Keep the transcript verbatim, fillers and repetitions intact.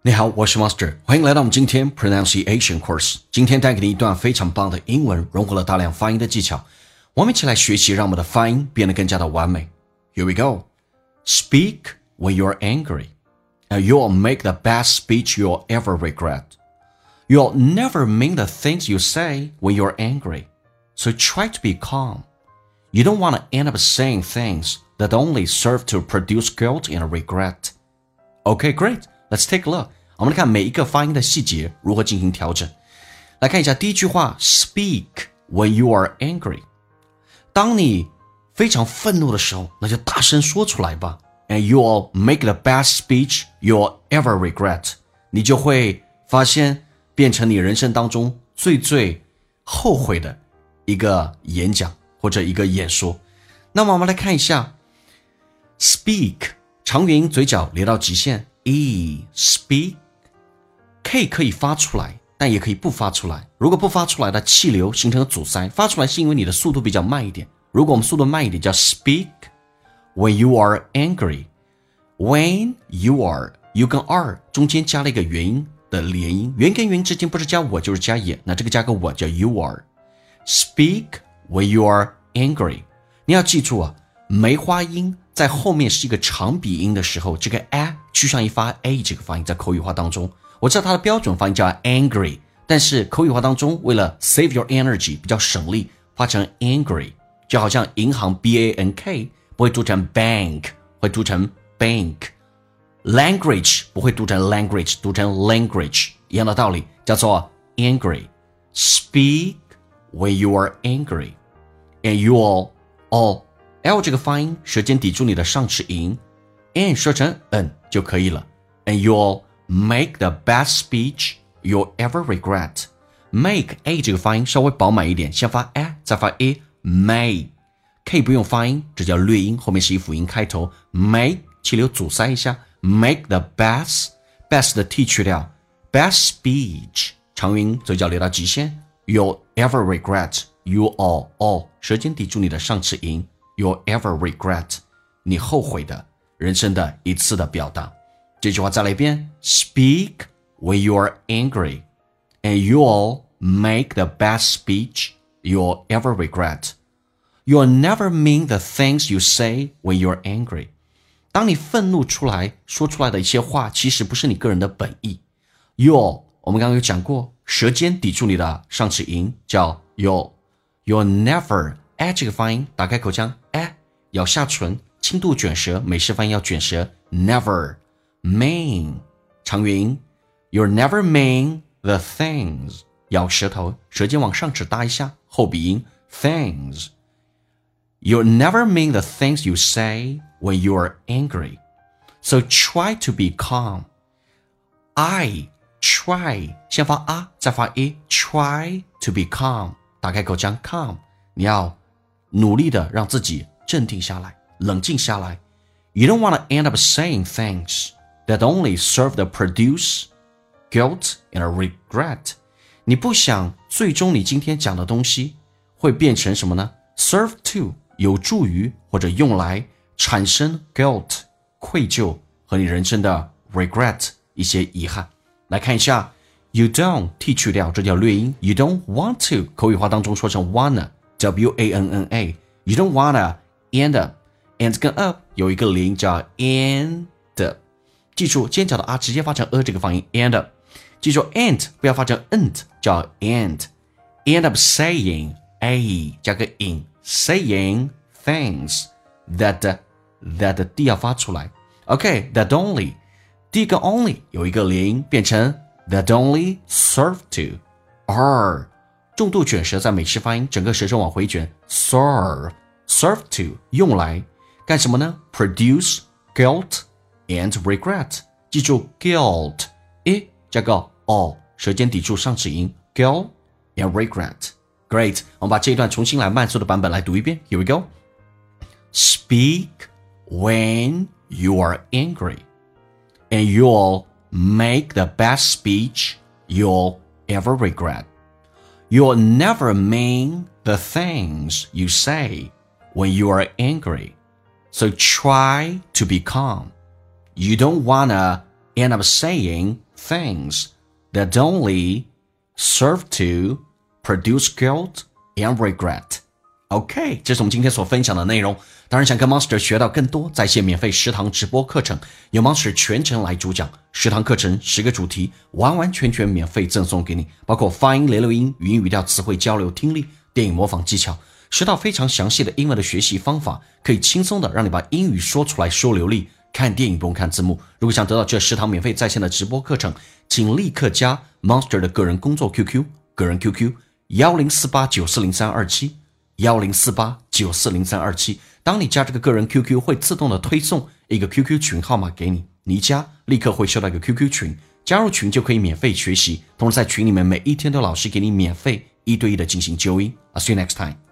你好，我是 Master， 欢迎来到我们今天 Pronunciation Course。今天带给你一段非常棒的英文，融合了大量发音的技巧。我们一起来学习，让我们的发音变得更加的完美。Here we go. Speak when you're angry, and you'll make the best speech you'll ever regret. You'll never mean the things you say when you're angry, so try to be calm. You don't want to end up saying things that only serve to produce guilt and regret. Okay, great.Let's take a look. 我们来看每一个发音的细节如何进行调整。来看一下第一句话 Speak when you are angry. 当你非常愤怒的时候，那就大声说出来吧。And you'll make the best speech you'll ever regret. 你就会发现变成你人生当中最最后悔的一个演讲或者一个演说。那么我们来看一下 Speak 长元音嘴角连到极限E speak K 可以发出来，但也可以不发出来。如果不发出来的气流形成了阻塞，发出来是因为你的速度比较慢一点。如果我们速度慢一点，叫 speak when you are angry. When you are, you 跟 are 中间加了一个元音的连音，元跟元之间不是加我就是加也，那这个加个我叫 you are. Speak when you are angry. 你要记住啊，梅花音在后面是一个长鼻音的时候，这个 a 趋向于发 a 这个发音，在口语化当中，我知道它的标准发音叫 angry， 但是口语化当中为了 save your energy 比较省力，发成 angry， 就好像银行 B A N K 不会读成 bank， 会读成 bank。language 不会读成 language， 读成 language， 一样的道理，叫做 angry。 Speak when you are angry and you'll all L 这个发音舌尖抵住你的上齿龈 N 说成 N 就可以了。 And you'll make the best speech you'll ever regret. Make A 这个发音稍微饱满一点，先发 A 再发 A Make K 不用发音，这叫略音，后面是以辅音开头 Make 气流阻塞一下 Make the best Best 的 T 去掉 Best speech 长元音嘴角留到极限 You'll ever regret. You all all 舌尖抵住你的上齿龈You'll ever regret. 你后悔的人生的一次的表达。这句话再来一遍 Speak when you are angry and you'll make the best speech you'll ever regret. You'll never mean the things you say when you're angry. 当你愤怒出来说出来的一些话其实不是你个人的本意。 You'll 我们刚刚有讲过，舌尖抵住你的上齿龈叫 You'll. You'll never a 这个发音打开口腔 a 咬下唇，轻度卷舌，美式发音要卷舌 never mean 长元音 You'll never mean the things 咬舌头，舌尖往上齿搭一下，后鼻音 things. You'll never mean the things you say when you're angry. So try to be calm. I try 先发 a 再发 a try to be calm 打开口腔 calm 你要努力的让自己镇定下来，冷静下来。You don't want to end up saying things that only serve to produce guilt and regret. 你不想最终你今天讲的东西会变成什么呢？ Serve to 有助于或者用来产生 guilt 愧疚和你人生的 regret 一些遗憾。来看一下 You don't T 去掉，这叫略音。 You don't want to 口语化当中说成 wanna W A N N A. You don't wanna end up. And 跟 up 有一个连音叫 end up. 记住尖角的 r 直接发成 a 这个发音 end up. 记住 and 不要发成 ent 叫 end. End up saying a 加个 in saying things that that d 要发出来 OK that only D 跟 only 有一个连音变成 that only serve to R重度卷舌在美式发音，整个舌头往回卷 serve serve to 用来干什么呢？ Produce guilt and regret. 记住 guilt 一加个 o 舌尖抵住上齿龈 guilt and regret. Great 我们把这一段重新来慢速的版本来读一遍 Here we go. Speak when you are angry and you'll make the best speech you'll ever regret.You'll never mean the things you say when you are angry. So try to be calm. You don't want to end up saying things that only serve to produce guilt and regret. OK， 这是我们今天所分享的内容。当然想跟 Monster 学到更多在线免费十堂直播课程，由 Monster 全程来主讲，十堂课程十个主题，完完全全免费赠送给你，包括发音、连留音、语音语调、词汇交流、听力、电影模仿技巧，十道非常详细的英文的学习方法，可以轻松的让你把英语说出来，说流利。看电影不用看字幕。如果想得到这十堂免费在线的直播课程，请立刻加 Monster 的个人工作 Q Q， 个人 Q Q 一零四八九四零三二七。一零四八九四零三二七，当你加这个个人 Q Q 会自动的推送一个 Q Q 群号码给你，你一加立刻会收到一个 Q Q 群，加入群就可以免费学习，同时在群里面每一天都有老师给你免费一对一的进行纠音。I'll see you next time.